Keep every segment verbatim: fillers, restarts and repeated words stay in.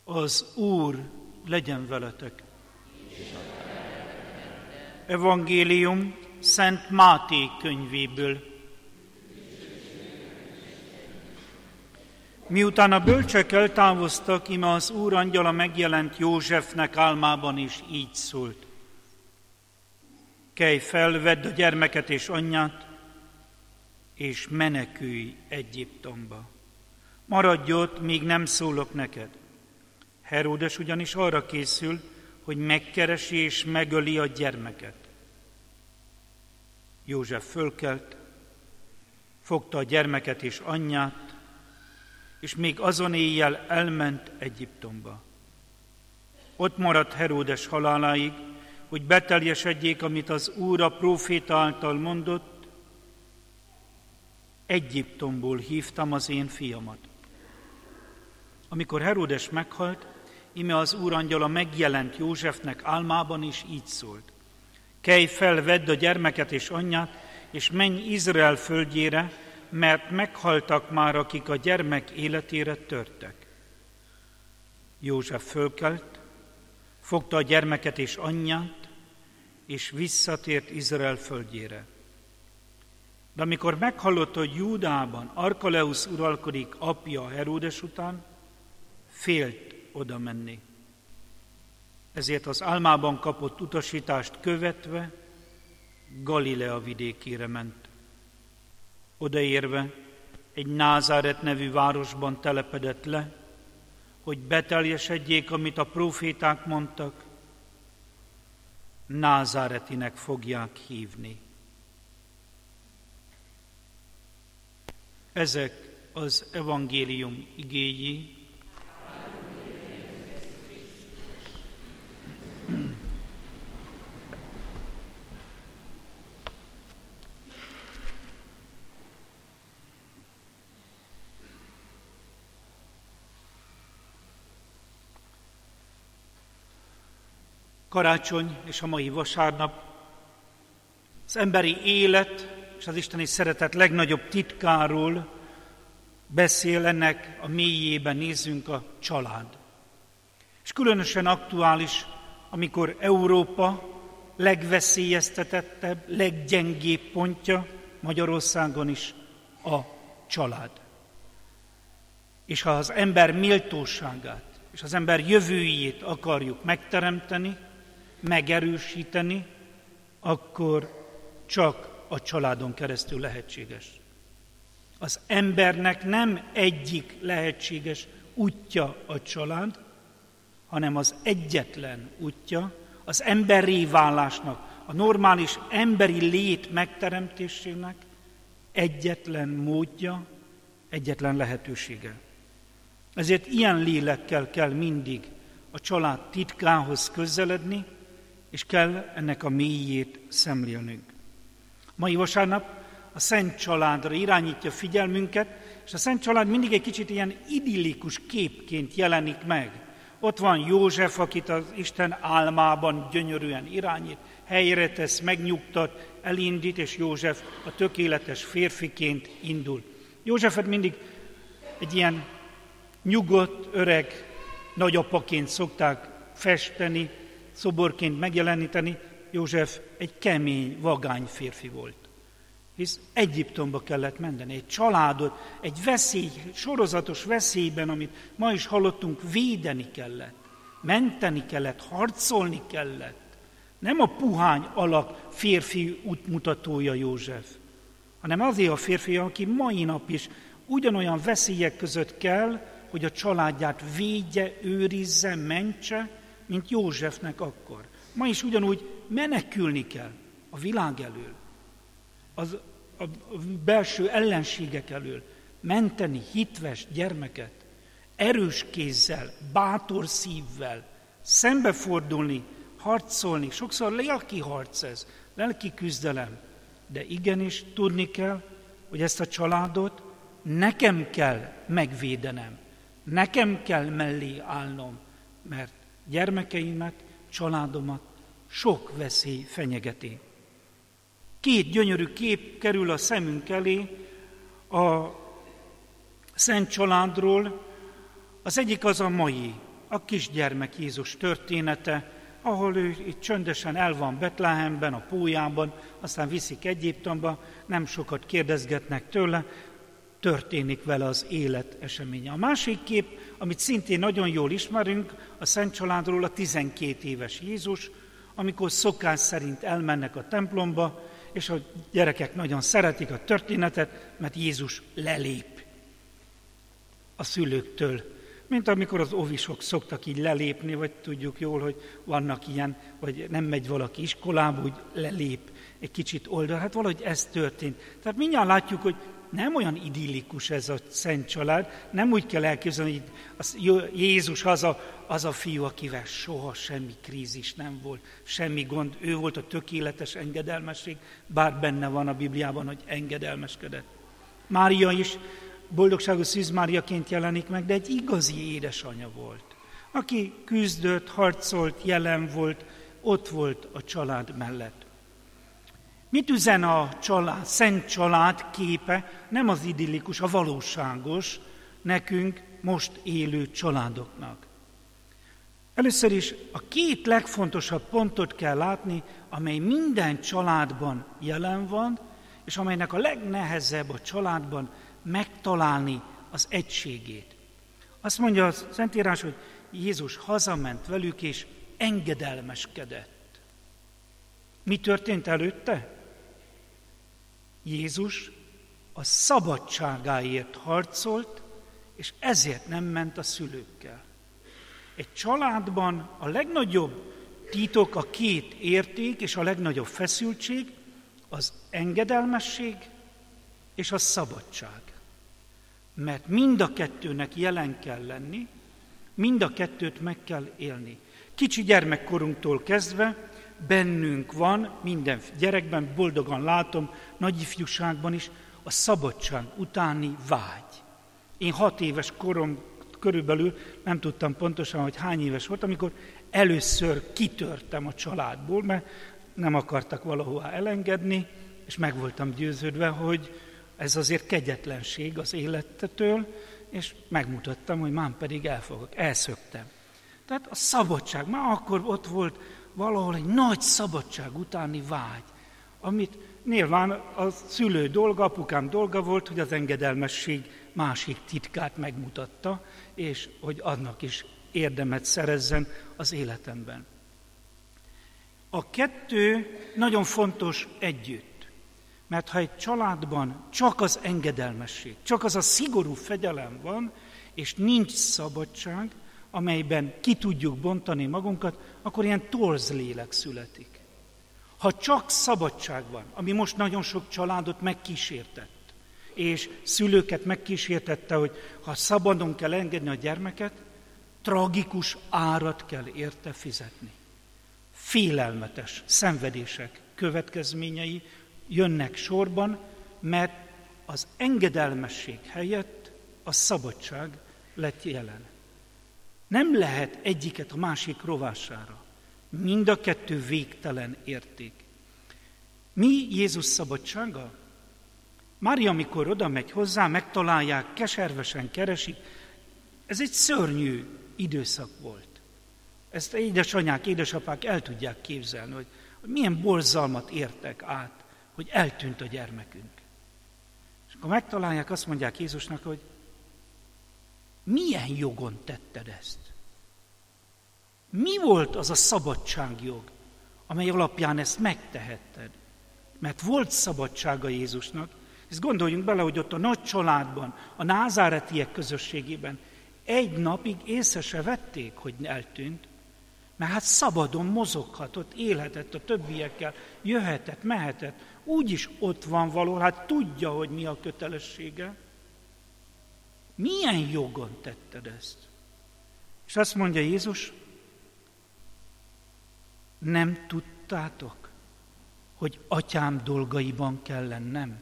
Az Úr legyen veletek. Evangélium Szent Máté könyvéből. Miután a bölcsek eltávoztak, íme az Úr angyala megjelent Józsefnek álmában, és így szólt. Kelj fel, vedd a gyermeket és anyját, és menekülj Egyiptomba. Maradj ott, míg nem szólok neked. Heródes ugyanis arra készül, hogy megkeresi és megöli a gyermeket. József fölkelt, fogta a gyermeket és anyját, és még azon éjjel elment Egyiptomba. Ott maradt Heródes haláláig, hogy beteljesedjék, amit az Úr a próféta által mondott, Egyiptomból hívtam az én fiamat. Amikor Heródes meghalt, íme az Úr angyala megjelent Józsefnek álmában, és így szólt. Kelj fel, vedd a gyermeket és anyját, és menj Izrael földjére, mert meghaltak már, akik a gyermek életére törtek. József fölkelt, fogta a gyermeket és anyját, és visszatért Izrael földjére. De amikor meghallotta, hogy Júdában Arkeleusz uralkodik apja Heródes után, félt oda menni. Ezért az álmában kapott utasítást követve Galilea vidékére ment. Odaérve egy Názáret nevű városban telepedett le, hogy beteljesedjék, amit a próféták mondtak, Názáretinek fogják hívni. Ezek az evangélium igéi. Karácsony és a mai vasárnap az emberi élet és az isteni szeretet legnagyobb titkáról beszél, ennek a mélyében nézzünk, a család. És különösen aktuális, amikor Európa legveszélyeztetettebb, leggyengébb pontja Magyarországon is a család. És ha az ember méltóságát és az ember jövőjét akarjuk megteremteni, megerősíteni, akkor csak a családon keresztül lehetséges. Az embernek nem egyik lehetséges útja a család, hanem az egyetlen útja az emberré válásnak, a normális emberi lét megteremtésének egyetlen módja, egyetlen lehetősége. Ezért ilyen lélekkel kell mindig a család titkához közeledni, és kell ennek a mélyét szemlélnünk. Mai vasárnap a Szent Családra irányítja figyelmünket, és a Szent Család mindig egy kicsit ilyen idillikus képként jelenik meg. Ott van József, akit az Isten álmában gyönyörűen irányít, helyre tesz, megnyugtat, elindít, és József a tökéletes férfiként indul. Józsefet mindig egy ilyen nyugodt, öreg nagyapaként szokták festeni, szoborként megjeleníteni. József egy kemény, vagány férfi volt. Hisz Egyiptomba kellett menni, egy családot, egy veszély, sorozatos veszélyben, amit ma is hallottunk, védeni kellett, menteni kellett, harcolni kellett. Nem a puhány alak férfi útmutatója József, hanem azért a férfi, aki mai nap is ugyanolyan veszélyek között kell, hogy a családját védje, őrizze, mentse, mint Józsefnek akkor. Ma is ugyanúgy menekülni kell a világ elől, az, a, a belső ellenségek elől, menteni hitves gyermeket, erős kézzel, bátor szívvel, szembefordulni, harcolni. Sokszor lelki harc ez, lelki küzdelem, de igenis tudni kell, hogy ezt a családot nekem kell megvédenem, nekem kell mellé állnom, mert gyermekeimet, családomat sok veszély fenyegeti. Két gyönyörű kép kerül a szemünk elé a Szent Családról. Az egyik az a mai, a kisgyermek Jézus története, ahol ő itt csöndesen el van Betlehemben, a pólyában, aztán viszik Egyiptomba, nem sokat kérdezgetnek tőle, történik vele az élet eseménye. A másik kép, amit szintén nagyon jól ismerünk, a Szent Családról a tizenkét éves Jézus, amikor szokás szerint elmennek a templomba, és a gyerekek nagyon szeretik a történetet, mert Jézus lelép a szülőktől. Mint amikor az óvisok szoktak így lelépni, vagy tudjuk jól, hogy vannak ilyen, vagy nem megy valaki iskolába, úgy lelép egy kicsit oldal. Hát valahogy ez történt. Tehát mindjárt látjuk, hogy nem olyan idillikus ez a Szent Család, nem úgy kell elképzelni, hogy az Jézus az a, az a fiú, akivel soha semmi krízis nem volt, semmi gond, ő volt a tökéletes engedelmesség, bár benne van a Bibliában, hogy engedelmeskedett. Mária is boldogságos Szűz Máriaként jelenik meg, de egy igazi édesanyja volt, aki küzdött, harcolt, jelen volt, ott volt a család mellett. Mit üzen a család, Szent Család képe, nem az idillikus, a valóságos nekünk most élő családoknak. Először is a két legfontosabb pontot kell látni, amely minden családban jelen van, és amelynek a legnehezebb a családban megtalálni az egységét. Azt mondja a Szentírás, hogy Jézus hazament velük, és engedelmeskedett. Mi történt előtte? Jézus a szabadságáért harcolt, és ezért nem ment a szülőkkel. Egy családban a legnagyobb titok, a két érték és a legnagyobb feszültség az engedelmesség és a szabadság. Mert mind a kettőnek jelen kell lenni, mind a kettőt meg kell élni. Kicsi gyermekkorunktól kezdve bennünk van, minden gyerekben, boldogan látom, nagyifjúságban is, a szabadság utáni vágy. Én hat éves korom körülbelül, nem tudtam pontosan, hogy hány éves volt, amikor először kitörtem a családból, mert nem akartak valahová elengedni, és meg voltam győződve, hogy ez azért kegyetlenség az élettől, és megmutattam, hogy már pedig elfogok. Elszöktem. Tehát a szabadság, már akkor ott volt valahol egy nagy szabadság utáni vágy, amit nyilván a szülő dolga, apukám dolga volt, hogy az engedelmesség másik titkát megmutatta, és hogy annak is érdemet szerezzen az életemben. A kettő nagyon fontos együtt, mert ha egy családban csak az engedelmesség, csak az a szigorú fegyelem van, és nincs szabadság, amelyben ki tudjuk bontani magunkat, akkor ilyen torz lélek születik. Ha csak szabadság van, ami most nagyon sok családot megkísértett, és szülőket megkísértette, hogy ha szabadon kell engedni a gyermeket, tragikus árat kell érte fizetni. Félelmetes szenvedések következményei jönnek sorban, mert az engedelmesség helyett a szabadság lett jelen. Nem lehet egyiket a másik rovására. Mind a kettő végtelen érték. Mi Jézus szabadsága? Mária, amikor oda megy hozzá, megtalálják, keservesen keresik. Ez egy szörnyű időszak volt. Ezt édesanyák, édesapák el tudják képzelni, hogy, hogy milyen borzalmat értek át, hogy eltűnt a gyermekünk. És akkor megtalálják, azt mondják Jézusnak, hogy milyen jogon tetted ezt? Mi volt az a szabadságjog, amely alapján ezt megtehetted? Mert volt szabadsága Jézusnak. Ezt gondoljunk bele, hogy ott a nagy családban, a názáretiek közösségében egy napig észre se vették, hogy eltűnt, mert hát szabadon mozoghatott, élhetett a többiekkel, jöhetett, mehetett, úgyis ott van való, hát tudja, hogy mi a kötelessége. Milyen jogon tetted ezt? És azt mondja Jézus, nem tudtátok, hogy atyám dolgaiban kell lennem?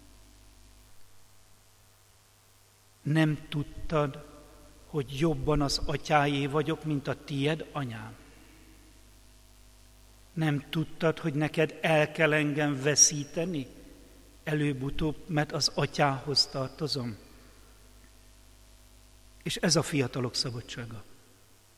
Nem tudtad, hogy jobban az atyáé vagyok, mint a tied, anyám? Nem tudtad, hogy neked el kell engem veszíteni? Előbb-utóbb, mert az atyához tartozom. És ez a fiatalok szabadsága.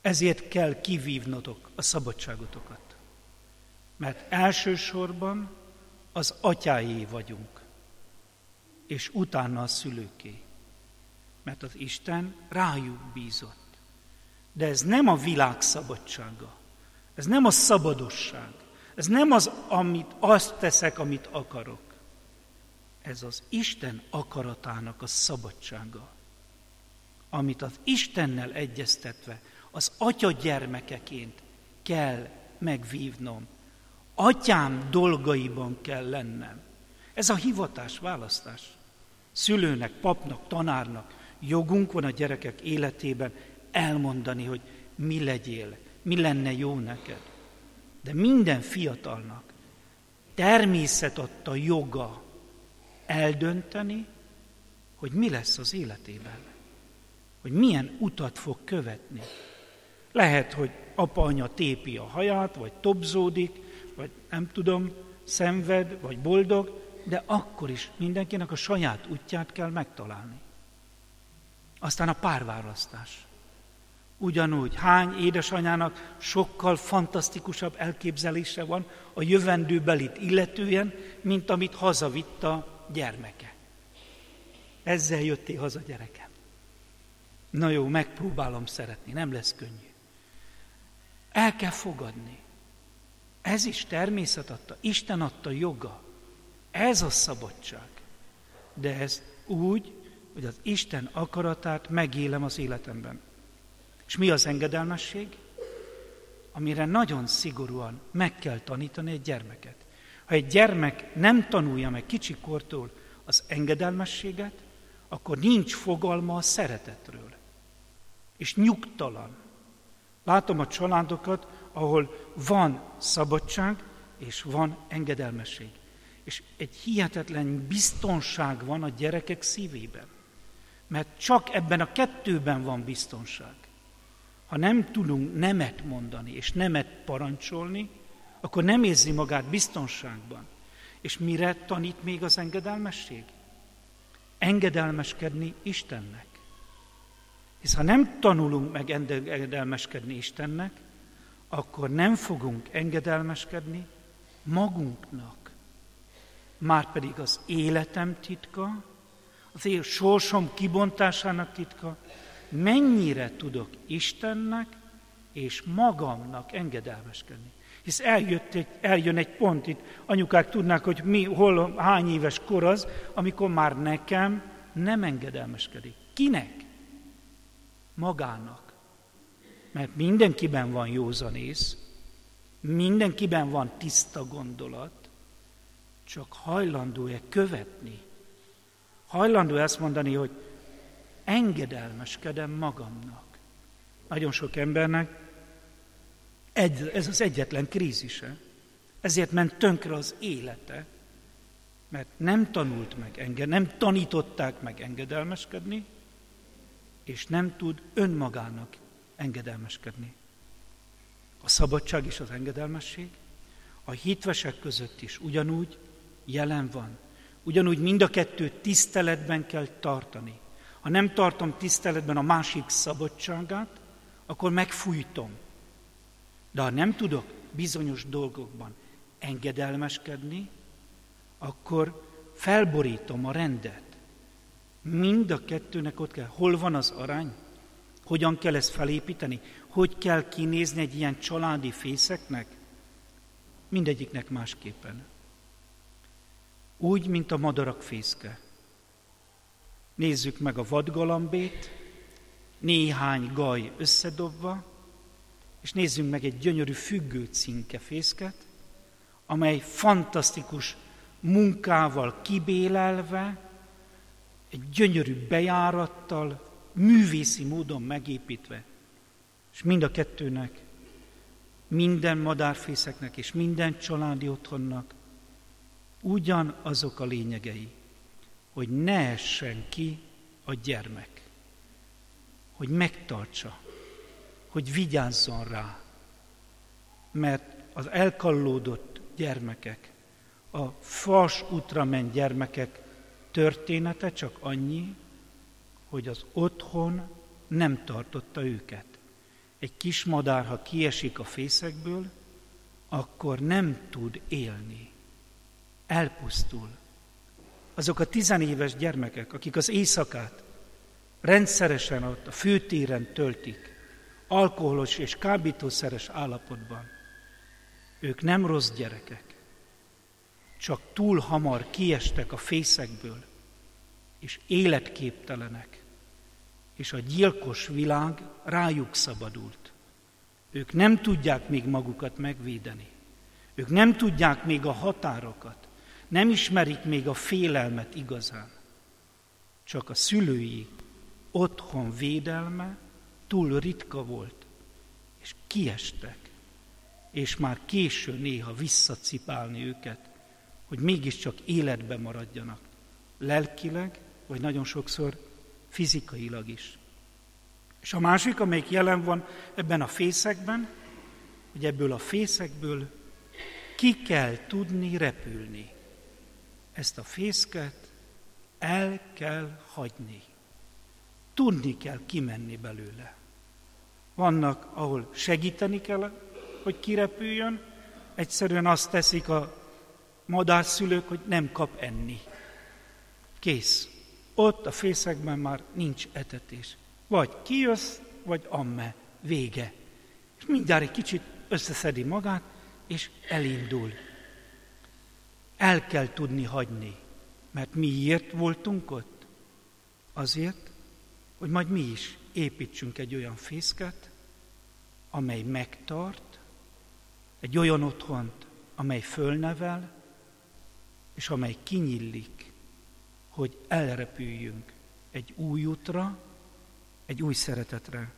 Ezért kell kivívnotok a szabadságotokat. Mert elsősorban az atyáé vagyunk, és utána a szülőké. Mert az Isten rájuk bízott. De ez nem a világ szabadsága. Ez nem a szabadosság. Ez nem az, amit azt teszek, amit akarok. Ez az Isten akaratának a szabadsága, amit az Istennel egyeztetve az atya gyermekeként kell megvívnom. Atyám dolgaiban kell lennem. Ez a hivatás, választás. Szülőnek, papnak, tanárnak jogunk van a gyerekek életében elmondani, hogy mi legyél, mi lenne jó neked. De minden fiatalnak természet adta joga eldönteni, hogy mi lesz az életében, hogy milyen utat fog követni. Lehet, hogy apa-anya tépi a haját, vagy tobzódik, vagy nem tudom, szenved, vagy boldog, de akkor is mindenkinek a saját útját kell megtalálni. Aztán a párválasztás. Ugyanúgy hány édesanyának sokkal fantasztikusabb elképzelése van a jövendőbelit illetően, mint amit hazavitt a gyermeke. Ezzel jöttél haza, gyerekem. Na jó, megpróbálom szeretni, nem lesz könnyű. El kell fogadni. Ez is természet adta, Isten adta joga. Ez a szabadság. De ez úgy, hogy az Isten akaratát megélem az életemben. És mi az engedelmesség? Amire nagyon szigorúan meg kell tanítani egy gyermeket. Ha egy gyermek nem tanulja meg kicsikortól az engedelmességet, akkor nincs fogalma a szeretetről. És nyugtalan. Látom a családokat, ahol van szabadság és van engedelmesség. És egy hihetetlen biztonság van a gyerekek szívében. Mert csak ebben a kettőben van biztonság. Ha nem tudunk nemet mondani és nemet parancsolni, akkor nem érzi magát biztonságban. És mire tanít még az engedelmesség? Engedelmeskedni Istennek. Hisz ha nem tanulunk meg engedelmeskedni Istennek, akkor nem fogunk engedelmeskedni magunknak. Márpedig az életem titka, az én sorsom kibontásának titka, mennyire tudok Istennek és magamnak engedelmeskedni. Hisz eljött egy, eljön egy pont itt, anyukák tudnák, hogy mi, hol, hány éves kor az, amikor már nekem nem engedelmeskedik. Kinek? Magának. Mert mindenkiben van józanész, mindenkiben van tiszta gondolat, csak hajlandó-e követni? Hajlandó ezt mondani, hogy engedelmeskedem magamnak. Nagyon sok embernek ez az egyetlen krízise. Ezért ment tönkre az élete, mert nem tanult meg enged, nem tanították meg engedelmeskedni, és nem tud önmagának engedelmeskedni. A szabadság és az engedelmesség a hitvesek között is ugyanúgy jelen van. Ugyanúgy mind a kettőt tiszteletben kell tartani. Ha nem tartom tiszteletben a másik szabadságát, akkor megfújtom. De ha nem tudok bizonyos dolgokban engedelmeskedni, akkor felborítom a rendet. Mind a kettőnek ott kell. Hol van az arány? Hogyan kell ezt felépíteni? Hogy kell kinézni egy ilyen családi fészeknek? Mindegyiknek másképpen. Úgy, mint a madarak fészke. Nézzük meg a vadgalambét, néhány gaj összedobva, és nézzünk meg egy gyönyörű függő cinkefészket, amely fantasztikus munkával kibélelve, egy gyönyörű bejárattal, művészi módon megépítve. És mind a kettőnek, minden madárfészeknek és minden családi otthonnak ugyanazok a lényegei, hogy ne essen ki a gyermek, hogy megtartsa, hogy vigyázzon rá, mert az elkallódott gyermekek, a fals útra ment gyermekek története csak annyi, hogy az otthon nem tartotta őket. Egy kis madár, ha kiesik a fészekből, akkor nem tud élni. Elpusztul. Azok a tizenéves gyermekek, akik az éjszakát rendszeresen ott a főtéren töltik, alkoholos és kábítószeres állapotban, ők nem rossz gyerekek, csak túl hamar kiestek a fészekből, és életképtelenek, és a gyilkos világ rájuk szabadult. Ők nem tudják még magukat megvédeni. Ők nem tudják még a határokat, nem ismerik még a félelmet igazán. Csak a szülői otthon védelme túl ritka volt, és kiestek, és már késő néha visszacipálni őket, hogy mégiscsak életben maradjanak, lelkileg, vagy nagyon sokszor fizikailag is. És a másik, amelyik jelen van ebben a fészekben, hogy ebből a fészekből ki kell tudni repülni. Ezt a fészket el kell hagyni. Tudni kell kimenni belőle. Vannak, ahol segíteni kell, hogy kirepüljön, egyszerűen azt teszik a madárszülők, hogy nem kap enni. Kész. Ott a fészekben már nincs etetés. Vagy kijössz, vagy amme. Vége. És mindjárt egy kicsit összeszedi magát, és elindul. El kell tudni hagyni. Mert miért voltunk ott? Azért, hogy majd mi is építsünk egy olyan fészket, amely megtart, egy olyan otthont, amely fölnevel, és amely kinyillik, hogy elrepüljünk egy új útra, egy új szeretetre.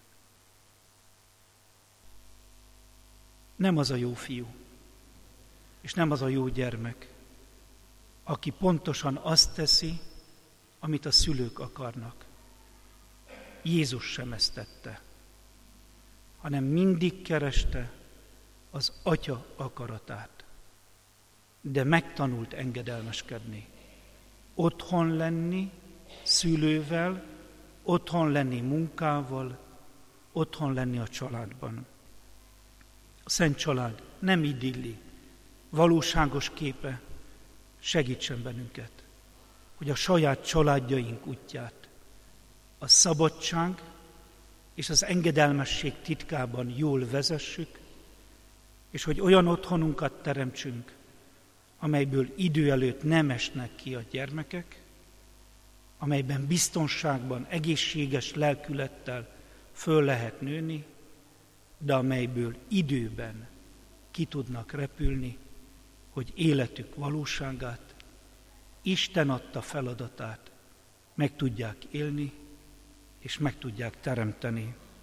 Nem az a jó fiú, és nem az a jó gyermek, aki pontosan azt teszi, amit a szülők akarnak. Jézus sem ezt tette, hanem mindig kereste az Atya akaratát, de megtanult engedelmeskedni. Otthon lenni szülővel, otthon lenni munkával, otthon lenni a családban. A Szent Család nem idilli, valóságos képe segítsen bennünket, hogy a saját családjaink útját a szabadság és az engedelmesség titkában jól vezessük, és hogy olyan otthonunkat teremtsünk, amelyből idő előtt nem esnek ki a gyermekek, amelyben biztonságban, egészséges lelkülettel föl lehet nőni, de amelyből időben ki tudnak repülni, hogy életük valóságát, Isten adta feladatát meg tudják élni, és meg tudják teremteni.